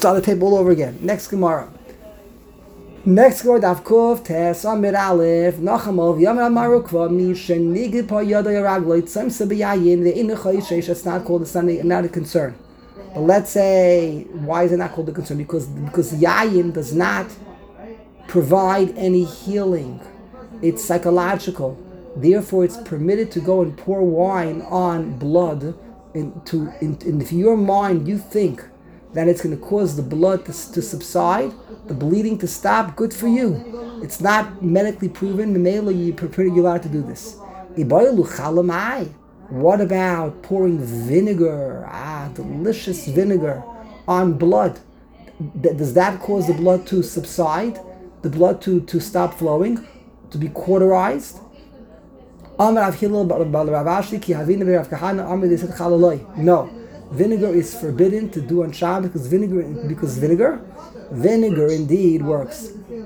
start the tape all over again. Next Gemara. Next word of Kuf Tes Amir Aleph Nachamov Yamar Marukva Mishen Nigid Pa Yada Yaragloit Sam Sabiyayin the Inachayishesh. It's not called. It's not a concern. But let's say, why is it not called a concern? Because Yayin does not provide any healing. It's psychological. Therefore, it's permitted to go and pour wine on blood. If your mind you think that it's going to cause the blood to subside, the bleeding to stop, good for you. It's not medically proven. You're allowed to do this. What about pouring vinegar, delicious vinegar, on blood? Does that cause the blood to subside? The blood to stop flowing? To be cauterized? No. Vinegar is forbidden to do on Shabbat because vinegar indeed works.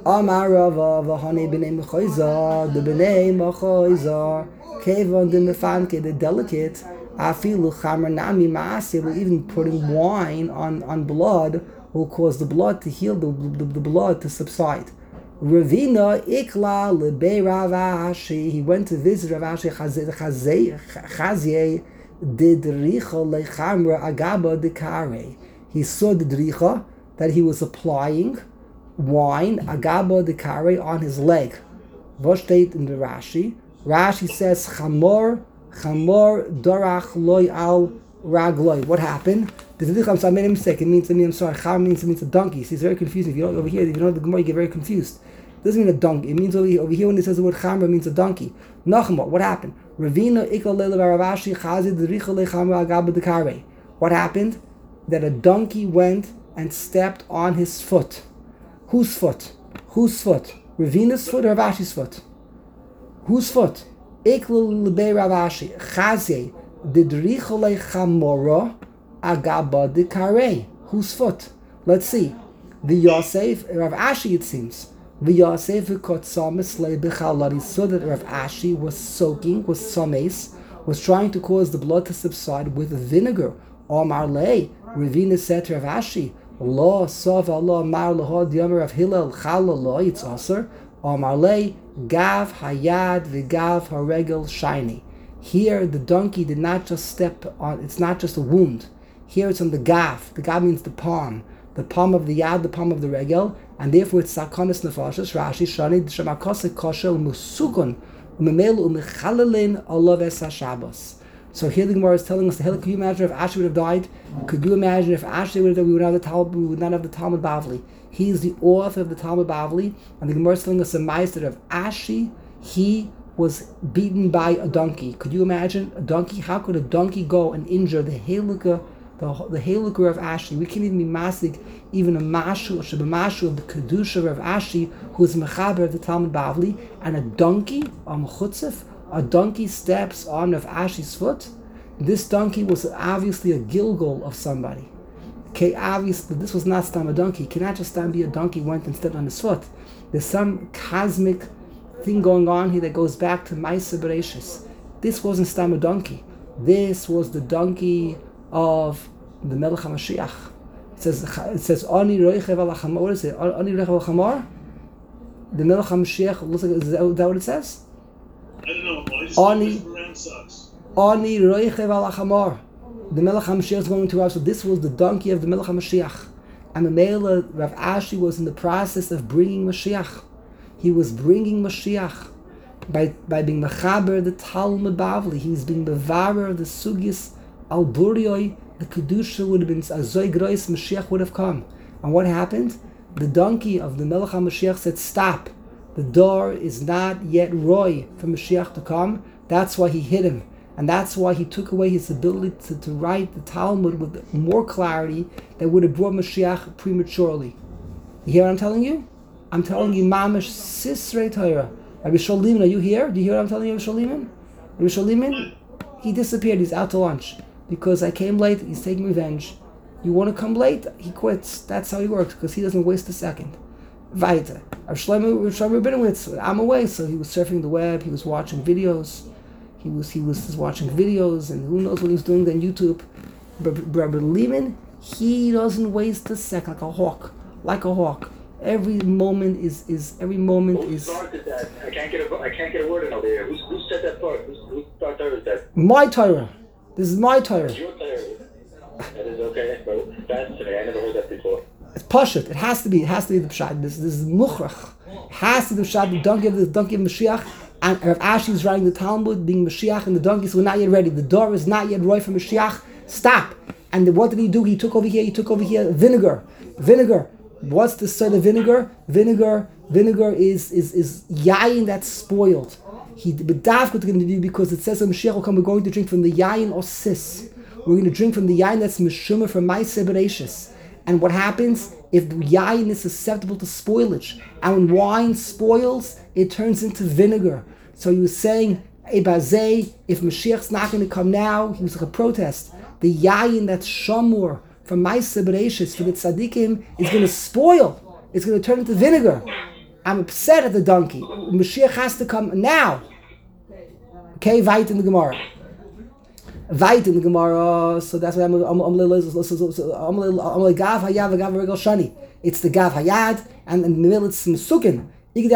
The delicate, even putting wine on blood will cause the blood to heal, the blood to subside. Ravina ikla lebe Rav Ashi. He went to visit Rav Ashi Chazie did richa lechamra agaba dekare. He saw the dricha that he was applying wine agaba dekare on his leg. What state in the Rashi? Rashi says chamor dorach loy al ragloi. What happened? The dricha, I made a mistake. It means I'm sorry. Cham means a donkey. See, it's very confusing. If you don't over here, if you know the Gemara, you get very confused. It doesn't mean a donkey. It means over here when it says the word chamra, it means a donkey. Nachma, what happened? Ravina ikal Ravashi chazid richa lechamra agaba dekare. What happened? That a donkey went and stepped on his foot. Whose foot? Whose foot? Ravina's foot or Ravashi's foot? Whose foot? Ikal lebe Ravashi chazid richa lechamora agaba dekare. Whose foot? Let's see. The Yosef, Rav Ashi, it seems. The Yosef got sames lebechalad. He saw that Rav Ashi was soaking, was sames, was trying to cause the blood to subside with vinegar. Omar lei, Ravina said to Rav Ashi, Lo sov Allah mar lahod yomer Rav Hillel chalaloi. It's aser. Omar lei gav hayad v'gav haregel shiny. Here the donkey did not just step on. It's not just a wound. Here it's on the gav. The gav means the palm of the yad, the palm of the regel, and therefore it's sakonis nefashos. Rashi shani shemakosek kosher umusugon umemelu umechalelin olav es Shabbos. So here the Gemara is telling us, could you imagine if Ashi would have died? Could you imagine if Ashi would have died? We would not have the Talmud Bavli. He is the author of the Talmud Bavli, and the Gemara is telling us a ma'aser of Ashi. He was beaten by a donkey. Could you imagine a donkey? How could a donkey go and injure the halukah? The halukah of Ashi? We can't even be masig even a mashu of the kedusha of Ashi, who is mechaber of the Talmud Bavli, and a donkey a donkey steps on Rav Ashi's foot. This donkey was obviously a gilgul of somebody. Okay, obviously this was not stam a donkey. It cannot just be a donkey went and stepped on his foot. There's some cosmic thing going on here that goes back to Ma'aseh Bereishis. This wasn't stam a donkey. This was the donkey of the Melech HaMashiach. It says Ani Roichev al Chamor. What is it? Ani Roichev al Chamor. The Melech HaMashiach looks like, is that what it says? I don't know. Ani Roichev al Chamor. The Melech HaMashiach is going to Rav. So this was the donkey of the Melech HaMashiach. And the Mela Rav Ashi was in the process of bringing Mashiach. He was bringing Mashiach by being mechaber the Talmud Bavli. He's being bevarer the Sugis al Burioi. The Kedusha would have been Azoy Grois, Mashiach would have come. And what happened? The donkey of the Melech HaMashiach said, stop. The door is not yet roy for Mashiach to come. That's why he hit him. And that's why he took away his ability to write the Talmud with more clarity that would have brought Mashiach prematurely. You hear what I'm telling you? I'm telling you, Mamash Sisrei Torah. Rabbi Sholiman, are you here? Do you hear what I'm telling you, Rabbi Sholiman? Rabbi Sholiman? He disappeared. He's out to lunch. Because I came late, he's taking revenge. You want to come late? He quits. That's how he works, because he doesn't waste a second. Weiter. Shlomo Rabinowitz, I'm away, so he was surfing the web, he was watching videos. He was watching videos, and who knows what he was doing on YouTube. But Rabbi Lehman, He doesn't waste a second, like a hawk. Every moment is. Who started that? I can't get a word in over here. Who said that part? Who started that? My Torah. This is my Torah. Your Torah. That is okay, but that's today. I never heard that before. It's Pashut. It has to be the Pshat. This is Mukhrach. It has to be the Pshat, the donkey of Mashiach. And Rav Ashi is writing the Talmud, being Mashiach, and the donkeys were not yet ready. The door is not yet right for Mashiach. Stop. And what did he do? He took over here vinegar. What's the sort of vinegar? Vinegar is yayin that's spoiled. But that's what going to do, because it says that Mashiach will come. We're going to drink from the yayin or sis. We're going to drink from the yayin that's meshumah from Ma'aseh Bereishis. And what happens if the yayin is susceptible to spoilage? And when wine spoils, it turns into vinegar. So he was saying, Ebazei, if Mashiach's not going to come now, he was like a protest. The yayin that's shamur from Ma'aseh Bereishis for the tzaddikim is going to spoil. It's going to turn into vinegar. I'm upset at the donkey. Mashiach has to come now. Okay, Vayit in the Gemara. So that's what I'm gav hayad v'gav regal shani. It's the gav hayad, and in the middle it's mesukin.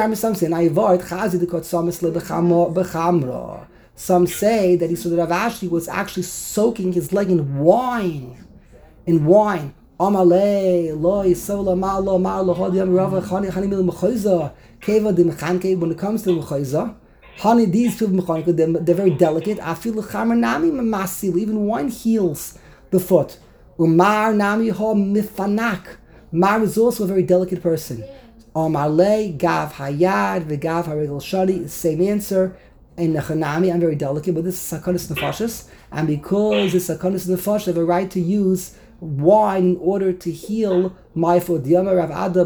Some say that he saw that Rav Ashi was actually soaking his leg in wine. Amalei loy sola malo malo hodiam rava khani mil mekhoiza keva dim khanke. When it comes to mekhoiza, honey, these two mekhoiza, they're very delicate. I feel chamer nami masil. Even wine heals the foot. Umar nami ha mifanak. Mar is also a very delicate person. Amalei gav hayad v'gav haregel shadi. Same answer. In Nechanami, I'm very delicate, but this is Sakanis Nefashis, and because it's Sakanis Nefashis, I have a right to use wine in order to heal my foot. Gav hayav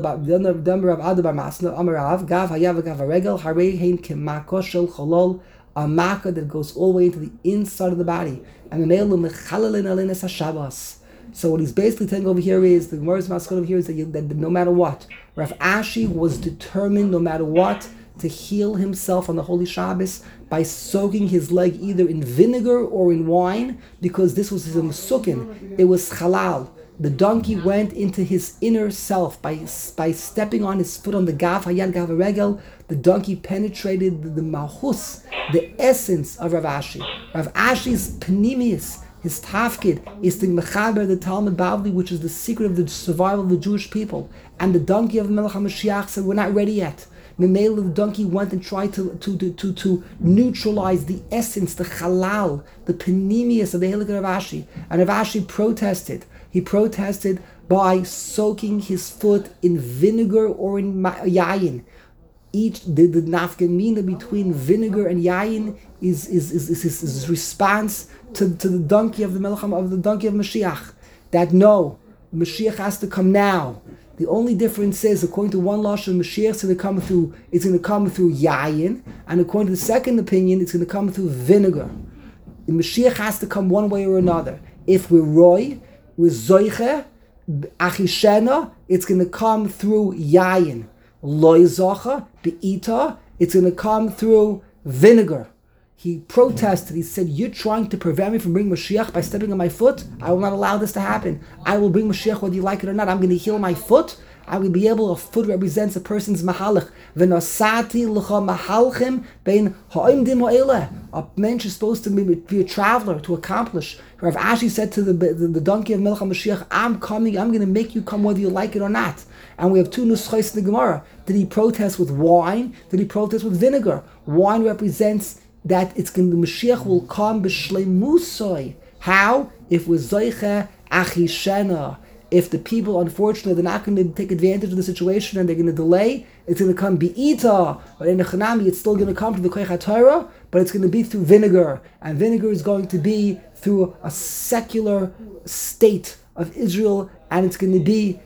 gav haregel harehein kemako shel cholol, a makkah that goes all the way into the inside of the body, and the meilu mechalelin alenes hashabbos. So what he's basically telling over here is, the Gemara's maskot over here is that no matter what, Rav Ashi was determined, no matter what, to heal himself on the Holy Shabbos by soaking his leg either in vinegar or in wine, because this was his mesukin. It was halal. The donkey went into his inner self by stepping on his foot on the gav hayad gav regel. The donkey penetrated the mahus, the essence of Rav Ashi. Rav Ashi's panemius, his tafkid, is to mechaber the Talmud Bavli, which is the secret of the survival of the Jewish people. And the donkey of Melech HaMashiach said, we're not ready yet. Memela, the donkey went and tried to neutralize the essence, the halal, the panemius of the Hilik of Rav Ashi. And Rav Ashi protested. He protested by soaking his foot in vinegar or in yayin. The nafkamina between vinegar and yayin is his response to the donkey of the Melech, of the donkey of Mashiach. That no, Mashiach has to come now. The only difference is, according to one lashon, Mashiach is going to come through yayin, and according to the second opinion, it's going to come through vinegar. The Mashiach has to come one way or another. If we're roy, we're zoiche, achishena, it's going to come through yayin. Loy zocha, be'ita, it's going to come through vinegar. He protested. He said, you're trying to prevent me from bringing Mashiach by stepping on my foot? I will not allow this to happen. I will bring Mashiach whether you like it or not. I'm going to heal my foot. I will be able, a foot represents a person's mahalach. V'nosati l'cha mahalchim bein ha'imdim ha'eleh. A man is supposed to be a traveler, to accomplish. Rav Ashi said to the donkey of Melech HaMashiach, I'm coming, I'm going to make you come whether you like it or not. And we have two nuschos in the Gemara. Did he protest with wine? Did he protest with vinegar? Wine represents that it's going, the Mashiach will come b'shleimusoi. How? If we're zoiche achishena. If the people, unfortunately, they're not going to take advantage of the situation and they're going to delay, it's going to come bi'ita. But in the Chanami, it's still going to come to the Koich HaTorah, but it's going to be through vinegar. And vinegar is going to be through a secular state of Israel, and it's going to be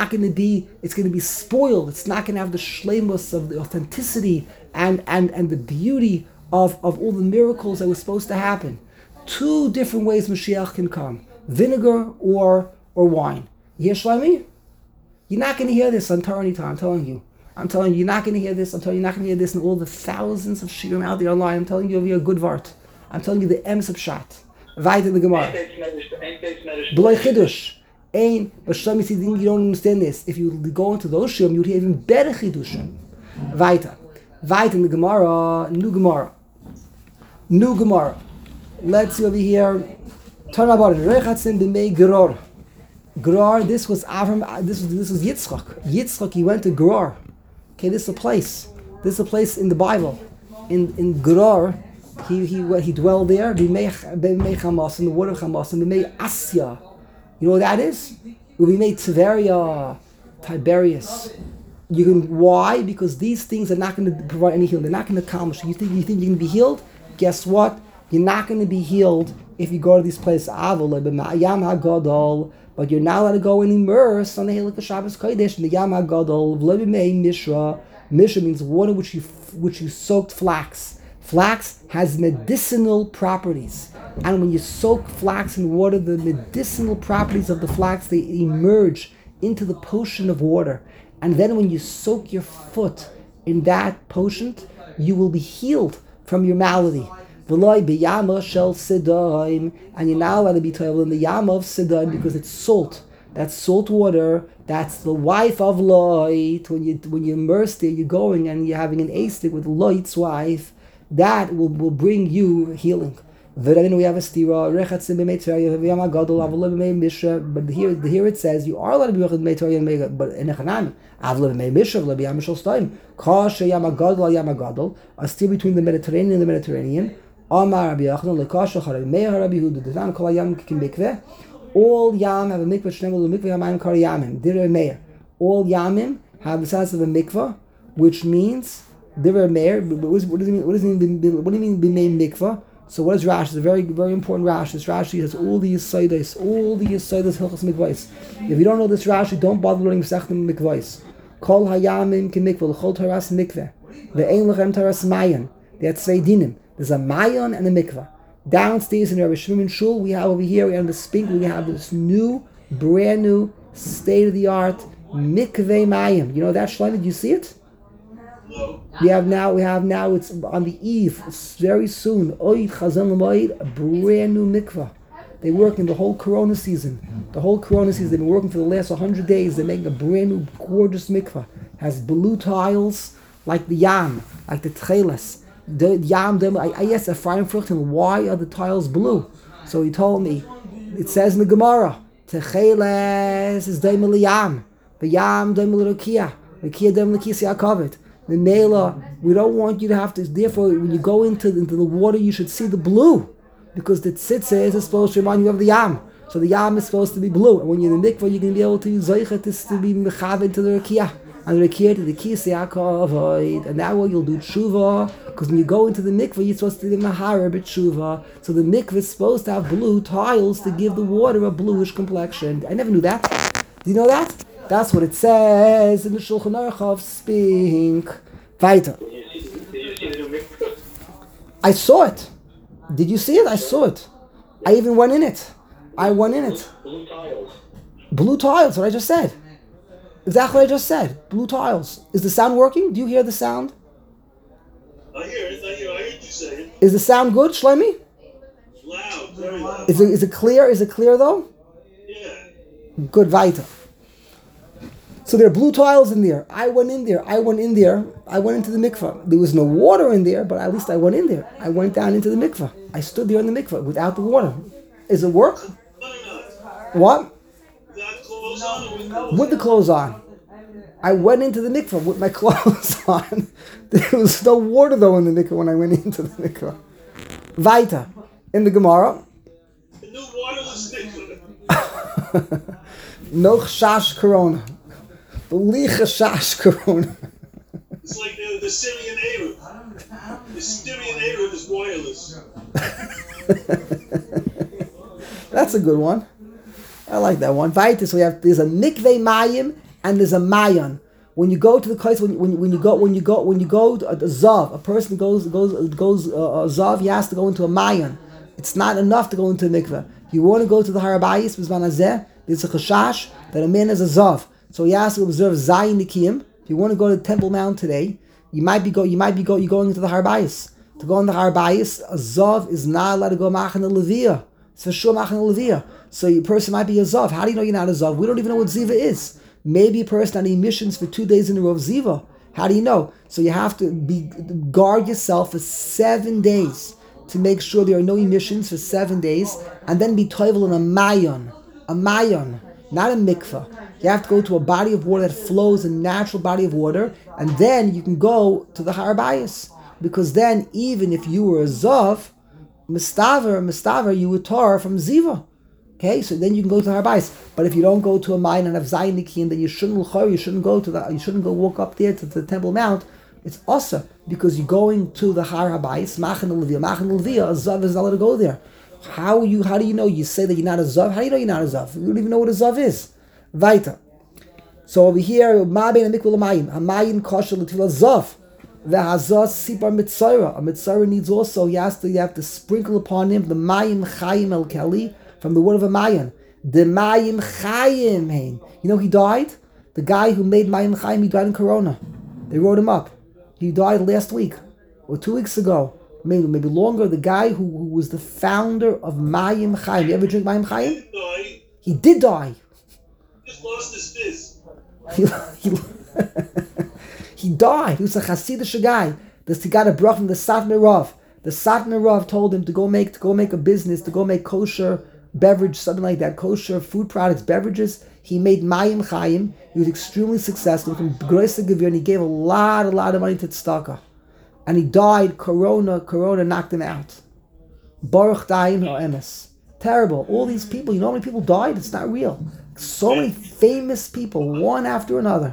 spoiled. It's not going to have the shleimus of the authenticity and the beauty of all the miracles that were supposed to happen. Two different ways Mashiach can come: vinegar or wine. You hear Shlomi? You're not going to hear this on Torah anytime. I'm telling you, you're not going to hear this. I'm telling you, you're not going to hear this in all the thousands of shiurim out there online. I'm telling you over here, good vart. I'm telling you the emes of pshat. Vayit in the Gemara. B'loi chidush. But Shlomo, you don't understand this. If you go into those shiurim, you would hear even better chidushim. Weiter in the Gemara, new Gemara. Let's see over here. Turn about it. Rechatzim b'mei Gerar. Gerar. This was Avram. This was Yitzchak. Yitzchak. He went to Gerar. Okay, this is a place. This is a place in the Bible. In Gerar, he dwelled there. B'mei Chamas, in the water of Chamas, and b'mei Asya. You know what that is? B'mei Tiberia, Tiberius. Why? Because these things are not going to provide any healing. They're not going to accomplish. You think you're going to be healed? Guess what? You're not going to be healed if you go to these places. But you're not allowed to go and immerse on the Hilchos Shabbos Kodesh in the Yam HaGadol. Mishra. Mishra means water which you soaked flax. Flax has medicinal properties. And when you soak flax in water, the medicinal properties of the flax, they emerge into the potion of water. And then when you soak your foot in that potion, you will be healed from your malady. And you're not allowed to be toiled in the yam of Sidon because it's salt. That's salt water. That's the wife of Lot. When you immerse there, you're going and you're having an astic with Lot's wife. That will bring you healing. We have a stira, but here it says you are allowed to be with Torah, but in Echanami, a stira between the Mediterranean and the Mediterranean. All yam have a mikvah shnemel mikvah yamayim kar yamim. Divrei Meir. All yamim have the size of a mikvah, which means Divrei Meir. What does it mean? What do you mean b'mei mikvah? So what is Rashi? It's a very, very important Rashi. This Rashi has all the Yesodis Hilchos Mikvahs. If you don't know this Rashi, don't bother learning Masechta Mikvahs. Kol hayamim k'mikvah, l'chol taras mikveh. Ve'ein lechem taras mayan. They had zwei dinim. There's a mayan and a mikvah. Downstairs in Rabbi Shimon Shul, we have over here, we have the spink, we have this brand new, state-of-the-art mikveh mayim. You know that, Shlomo? Did you see it? We have now. It's on the eve. It's very soon. Oid Chazon L'Moed, a brand new mikvah. They work in the whole Corona season. They've been working for the last 100 days. They're making a brand new, gorgeous mikvah. Has blue tiles like the yam, like the tcheles. The yam. I asked Ephraim Fruchten, why are the tiles blue? So he told me. It says in the Gemara, tcheles is daimel yam, the yam daimel rokia, rokia daimel kisi akavet. The Mela, we don't want you to have to. Therefore, when you go into the water, you should see the blue, because the tzitze is supposed to remind you of the yam. So the yam is supposed to be blue, and when you're in the mikvah, you're going to be able to use zoichet to be mechav into the rakia, and the rakia to the kisi akavoid. And that way you'll do tshuva, because when you go into the mikvah, you're supposed to do mahara b'tshuva. So the mikvah is supposed to have blue tiles to give the water a bluish complexion. I never knew that. Do you know that? That's what it says in the Shulchan Aruch of Spink. Weiter. Did you see the new mikvah? I saw it. Did you see it? I saw it. I even went in it. Blue tiles. Blue tiles, what I just said. Exactly what I just said. Blue tiles. Is the sound working? Do you hear the sound? I hear it. I heard you say it. Is the sound good, Shlomi? Loud, very loud. Is it clear? Is it clear though? Yeah. Good, weiter. So there are blue tiles in there. I went into the mikvah. There was no water in there, but at least I went in there. I went down into the mikvah. I stood there in the mikvah without the water. Does it work? What? Without clothes on or with clothes? With the clothes on. I went into the mikvah with my clothes on. There was no water though in the mikvah when I went into the mikvah. Weiter. In the Gemara. The new waterless mikvah. No chash corona. Chash corona. It's like the Syrian Arab. The Syrian Arab is wireless. That's a good one. I like that one. Weiter. So there's a mikveh mayim and there's a mayan. When you go to the place, when you go to a zav, a person goes zav, he has to go into a mayan. It's not enough to go into a mikveh. You want to go to the Har HaBayis, there's a chashash that a man is a zav. So he has to observe Zayin Nikiyim. If you want to go to the Temple Mount today, you're going into the Har HaBayis. To go on the Har HaBayis, a zav is not allowed to go machan a leviyah. It's for sure Machan Levia. So your person might be a Zav. How do you know you're not a Zav? We don't even know what Ziva is. Maybe a person on emissions for 2 days in a row of Ziva. How do you know? So you have to guard yourself for 7 days to make sure there are no emissions for 7 days, and then be toivel in a mayon, not a mikveh. You have to go to a body of water that flows, a natural body of water, and then you can go to the Har Bayis. Because then, even if you were a Zav, Mistaver, you would tar from Ziva. Okay, so then you can go to the Har Bayis. But if you don't go to a mine and have Zayin Nikin, then you shouldn't go walk up there to the Temple Mount. It's also because you're going to the Har Bayis, Machan Levia, a Zav is not allowed to go there. How do you know? You say that you're not a Zav. How do you know you're not a Zav? You don't even know what a Zav is. Weiter. So over here, Ma'bein and Mikvah L'mayim. Ha'mayim kosher l'tefillah Zav. Ve'hazaz sipar mitzayra. A mitzayra needs also, you have to sprinkle upon him the mayim chayim el keli from the word of a mayan. The mayim chayim hein. You know he died? The guy who made mayim chayim, he died in Corona. They wrote him up. He died last week or 2 weeks ago. Maybe longer. The guy who was the founder of mayim chayim. You ever drink mayim chayim? He did die. He just lost his fizz. He died. He was a Hasidic guy. He got a bracha from the Satmar Rav. The Satmar Rav told him to go make a business, to go make kosher beverage, something like that, kosher food products, beverages. He made Mayim Chaim. He was extremely successful. From Groise Gevir, and he gave a lot of money to Tzedakah. And he died. Corona knocked him out. Baruch Daim Ha'emes. Terrible. All these people, you know how many people died? It's not real. So many famous people, one after another.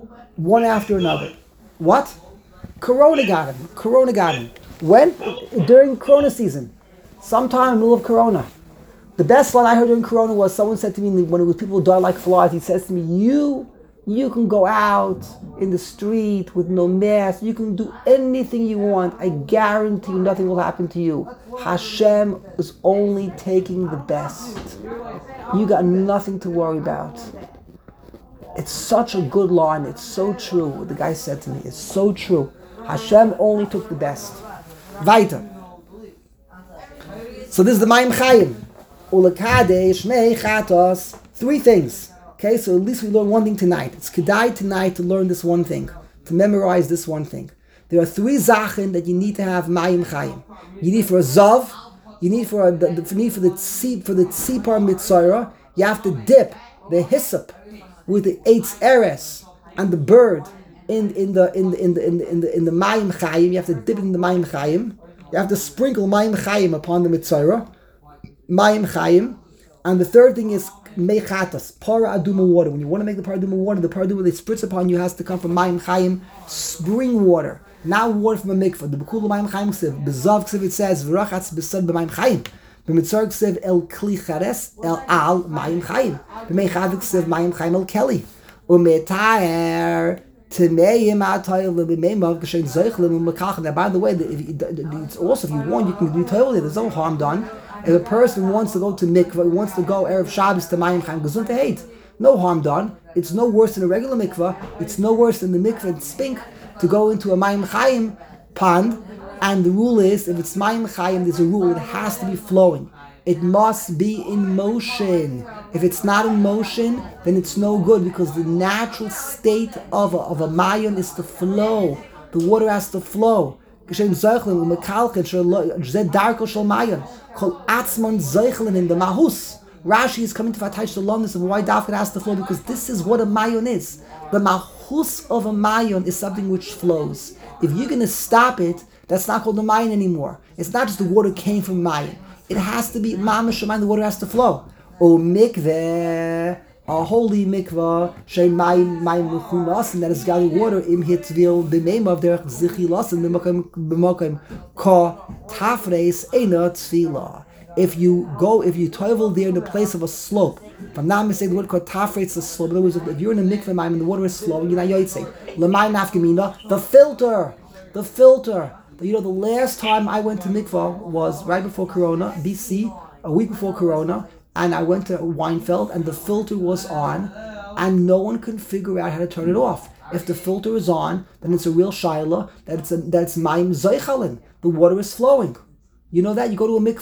What? Corona got him. When? During Corona season. Sometime in the middle of Corona. The best line I heard during Corona was, someone said to me when it was people who died like flies, he says to me, you can go out in the street with no mask, you can do anything you want, I guarantee you nothing will happen to you. Hashem is only taking the best. You got nothing to worry about. It's such a good line. It's so true. What the guy said to me, it's so true. Hashem only took the best. Weiter. So this is the Mayim Chayim. Ulakadesh mei chatos. 3 things. Okay, so at least we learn one thing tonight. It's kedai tonight to learn this one thing, to memorize this one thing. There are 3 zachen that you need to have Mayim Chayim. You need for a zav. You need for the tzipar mitzayra. You have to dip the hyssop with the eitz eres and the bird in the mayim chayim. You have to dip it in the mayim chayim. You have to sprinkle mayim chayim upon the mitzayra, mayim chayim. And the third thing is mechatas, para aduma water. When you want to make the para aduma water, the para aduma they spritz upon you has to come from mayim chayim, spring water, not water from a mikvah. The bekula mayim chayim ksiv, bezav ksiv it says v'rachatz besad b'mayim chayim. B'mitzar ksiv el kli chares el al mayim chayim. B'meichav ksiv mayim chayim el keli. U'metaer t'meim atayil l'b'meimav g'shein zeichlim u'mekach. Now, by the way, it's also, if you want, you can do toilet. There's no harm done. If a person wants to go to mikvah, wants to go Erev Shabbos to mayim chayim, gesund hate. No harm done. It's no worse than a regular mikvah. It's no worse than the mikvah in Spink to go into a mayim chayim pond. And the rule is, if it's mayim chayim, there's a rule, it has to be flowing. It must be in motion. If it's not in motion, then it's no good, because the natural state of a mayon is to flow. The water has to flow. In the mahus, Rashi is coming to Fataish the longness of why Dafka has to flow, because this is what a mayon is. The mahus of a mayon is something which flows. If you're going to stop it, that's not called a mayon anymore. It's not just the water came from mayon. It has to be mamash shamayim. The water has to flow. O mikveh, a holy mikveh, shei mayim mechunas, and that is gathering water im hitvil b'meim of derech zichilas and b'mokim ka tafreis eina tefila. If you toivel there in the place of a slope, if I'm not mistaken, the word called tafreis is a slope. In other words, if you're in a mikveh mayim and the water is flowing, you're not yotzei. L'mayim nafkamina, the filter. You know, the last time I went to mikvah was right before Corona, BC, a week before Corona, and I went to Weinfeld, and the filter was on, and no one can figure out how to turn it off. If the filter is on, then it's a real shaila, that's mayim zeichalin. The water is flowing. You know that? You go to a mikvah,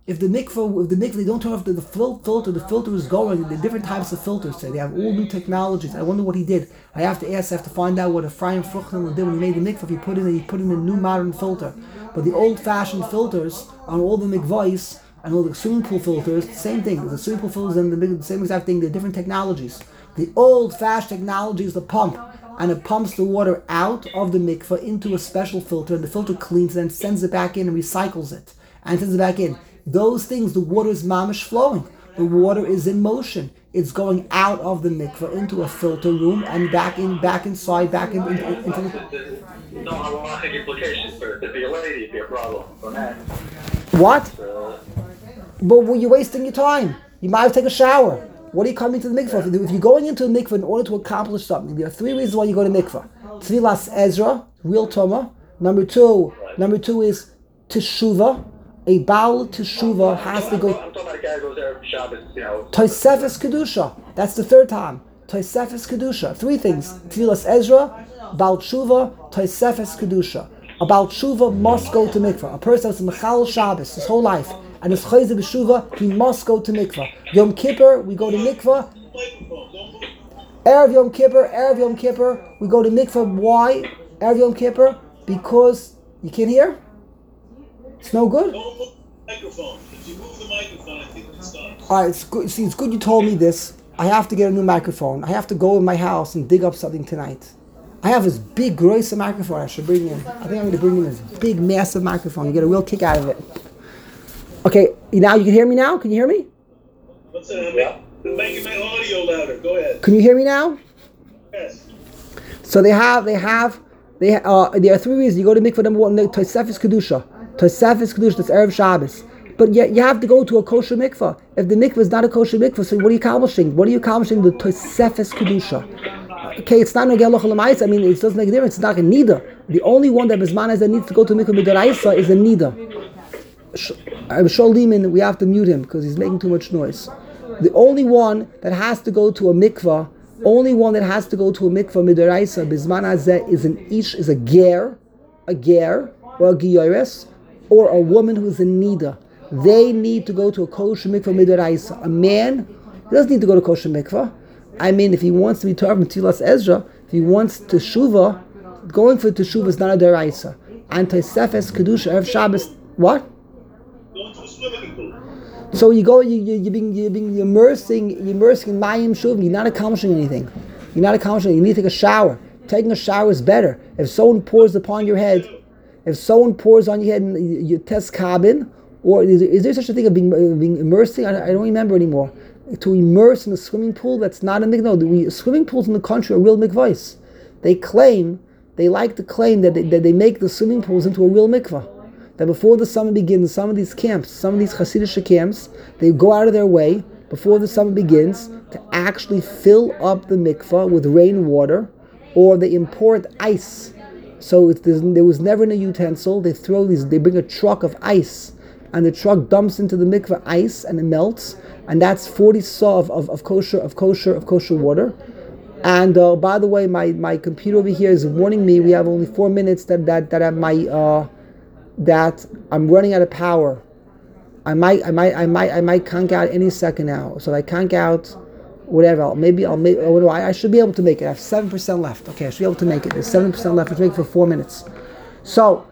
if the mikveh, they don't turn off the filter, the filter is going. The different types of filters. They have all new technologies. I wonder what he did. I have to find out what Ephraim Fruchtenl did when he made the mikveh. He put in a new modern filter. But the old-fashioned filters on all the mikvahs and all the swimming pool filters, same thing. The swimming pool filters and the same exact thing. They're different technologies. The old-fashioned technology is the pump, and it pumps the water out of the mikveh into a special filter, and the filter cleans it and sends it back in and recycles it and sends it back in. Those things, the water is mamish flowing. The water is in motion. It's going out of the mikveh into a filter room and back inside, into the... No halachic implications for it to be a lady, be a problem. What? But you're wasting your time. You might have to take a shower. What are you coming to the mikveh? If you're going into the mikveh in order to accomplish something, there are three reasons why you go to mikveh. Tfilas Ezra, real Toma. Number two is Teshuvah. A Baal Teshuvah has to go. I'm talking about a guy who goes there for Shabbos, Tosefes Kedusha. That's the third time. Tosefes Kedusha. Three things. Tfilas Ezra, Baal Teshuvah, Tosefes Kedusha. A Baal Teshuvah must go to mikveh. A person that's Mechal Shabbos his whole life and is Chayzer b'Shuvah, he must go to mikveh. Yom Kippur, we go to mikveh. Erev Yom Kippur, we go to mikveh. Why? Erev Yom Kippur? Because you can't hear? It's no good? Don't move the microphone. If you move the microphone, I think it stops. Alright, it's good. See, it's good you told me this. I have to get a new microphone. I have to go in my house and dig up something tonight. I have this big, gross microphone I should bring in. I think I'm going to bring in this big, massive microphone. You get a real kick out of it. Okay, now you can hear me now? Can you hear me? What's that? Make my audio louder. Go ahead. Can you hear me now? Yes. So there are three reasons. You go to mikveh. Number one, Tosefes Kedusha. Tosefes Kedusha, that's Erev Shabbos. But yet you have to go to a kosher mikveh. If the mikveh is not a kosher mikveh, so what are you accomplishing? The Tosefes Kedusha. Okay, it's not Nogel Lochel L'Maisa. I mean, it doesn't make a difference. It's not a nida. The only one that Bisman that needs to go to mikveh midaraisa is a nida. Shol Lehman, we have to mute him because he's making too much noise. The only one that has to go to a mikveh, midaraisa, Bisman Hazeh is a ger, or a giyores, or a woman who's in nida. They need to go to a kosher mikveh midaraisa. A man, he doesn't need to go to kosher mikveh. I mean, if he wants to be Torah from Tfilas Ezra, if he wants teshuvah, going for teshuvah is not a deraisa. And Tosefes Kedusha Erev Shabbos, what? Going to a swimming pool. So you go, you're immersing in Mayim Shuvim. You're not accomplishing anything. You need to take a shower. Taking a shower is better. If someone pours upon your head, if someone pours on your head and you test cabin, or is there such a thing of being immersing? I don't remember anymore. To immerse in a swimming pool, that's not a mikvah. No, swimming pools in the country are real mikvahs. They like to claim that they make the swimming pools into a real mikvah. That before the summer begins, some of these Hasidic camps, they go out of their way before the summer begins to actually fill up the mikvah with rainwater, or they import ice. So there was never a utensil. They bring a truck of ice, and the truck dumps into the mikveh ice, and it melts, and that's 40 saw of kosher water. And by the way, my computer over here is warning me. We have only 4 minutes that I'm running out of power. I might conk out any second now. So if I conk out, whatever. I should be able to make it. I have 7% left. Okay, I should be able to make it. There's 7% left. Let's make it for 4 minutes. So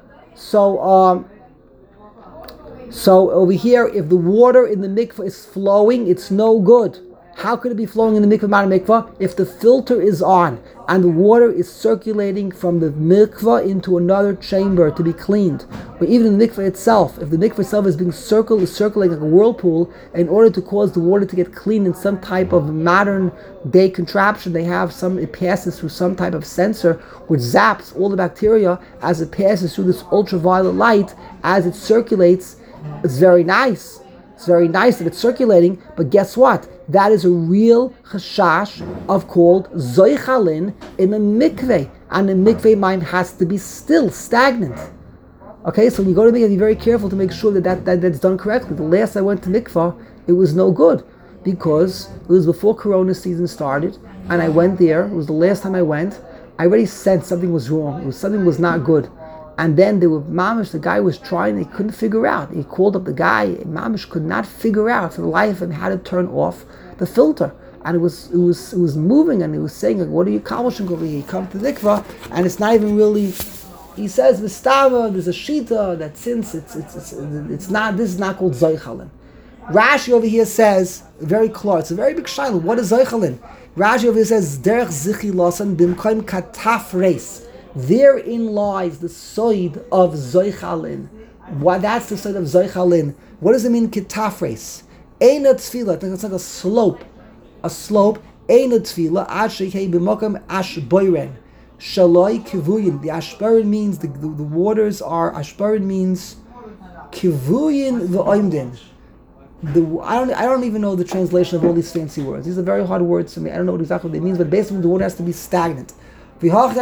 over here, if the water in the mikveh is flowing, it's no good. How could it be flowing in the mikveh, mikveh, if the filter is on and the water is circulating from the mikveh into another chamber to be cleaned? Or even in the mikveh itself, if the mikveh itself is being circulating like a whirlpool, in order to cause the water to get clean in some type of modern day contraption, it passes through some type of sensor which zaps all the bacteria as it passes through this ultraviolet light as it circulates. It's very nice. It's very nice that it's circulating, but guess what? That is a real chashash of called zoichalin in the mikveh, and the mikveh mind has to be still stagnant. Okay, so when you go to mikveh, be very careful to make sure that's done correctly. The last I went to mikveh, it was no good because it was before Corona season started, and I went there. It was the last time I went. I already sensed something was wrong. Something was not good. And then there were Mamish, the guy was trying, he couldn't figure out. He called up the guy, Mamish could not figure out for the life of him how to turn off the filter. And it was moving, and he was saying, like, what are you accomplishing over here? He comes to the mikvah, and it's not even really. He says, Vistava, there's a shita that since it's not, this is not called Zoichalin. Rashi over here says, very clear, it's a very big shiloh. What is Zoichalin? Rashi over here says, Derech Zichi Losan Bimkoim Kataf Reis. Therein lies the soid of Zoichalin. Why that's the soid of Zoichalin? What does it mean, Kataf Reis? Eina Tfila, I think it's like a slope. Eina Tfila, Ad Shekei B'mokam Ash Boiren. Shaloi Kivuyin. The Ashbarin means the waters are. Ashbarin means Kivuyin v'oimdin. I don't even know the translation of all these fancy words. These are very hard words for me. I don't know exactly what they mean, but basically the water has to be stagnant. Oh,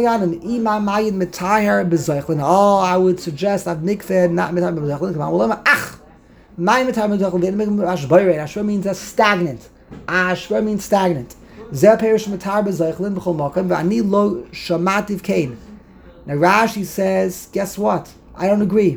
I would suggest that mikveh not mitar b'zaychlin. My mitar b'zaychlin. Ashbar means that's stagnant. Ashbar means stagnant. Now Rashi says, guess what? I don't agree.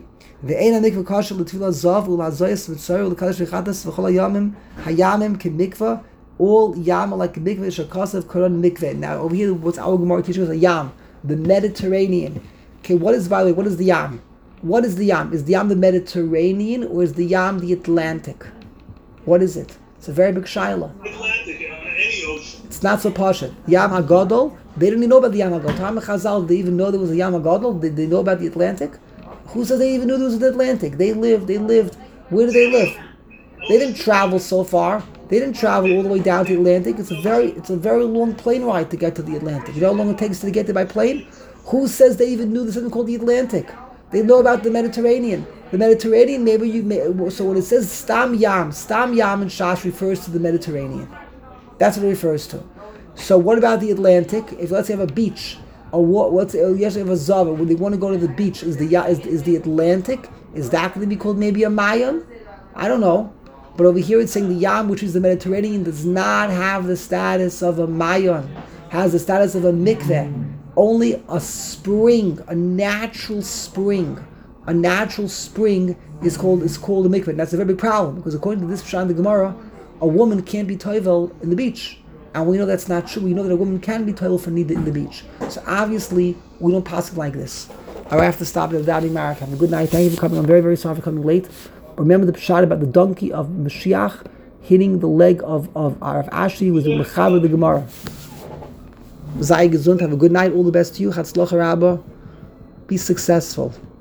All yam are like a mikveh. Now over here, what's our Gemara teaching us? A yam, the Mediterranean. Okay, what is, by the way, what is the yam? What is the yam? Is the yam the Mediterranean, or is the yam the Atlantic? What is it? It's a very big shiloh. Atlantic, any ocean. It's not so pashut. Yam HaGadol, they didn't even know about the Yam HaGadol. Time of Chazal, they even know there was a Yam HaGadol? Did they know about the Atlantic? Who says they even knew there was an Atlantic? They lived, where did they live? They didn't travel so far. They didn't travel all the way down to the Atlantic. It's a very long plane ride to get to the Atlantic. You know how long it takes to get there by plane? Who says they even knew there's something called the Atlantic? They know about the Mediterranean. The Mediterranean, so when it says Stam Yam in Shash refers to the Mediterranean. That's what it refers to. So what about the Atlantic? If let's say you have a beach, or let's say you have a Zava, when they want to go to the beach, is the Atlantic? Is that going to be called maybe a Mayan? I don't know. But over here it's saying the Yam, which is the Mediterranean, does not have the status of a Mayan, has the status of a mikveh. Only a spring, a natural spring is called a mikveh. And that's a very big problem, because according to this Pshat in the Gemara, a woman can't be toivel in the beach. And we know that's not true. We know that a woman can be toivel for nida in the beach. So obviously, we don't pass it like this. I have to stop at the Dadi Marak. Have a good night. Thank you for coming. I'm very, very sorry for coming late. Remember the Pshat about the donkey of Mashiach hitting the leg of Ashi was the Mechaber the Gemara. Sei gesund. Have a good night. All the best to you. Chatzlocha Rabba. Be successful.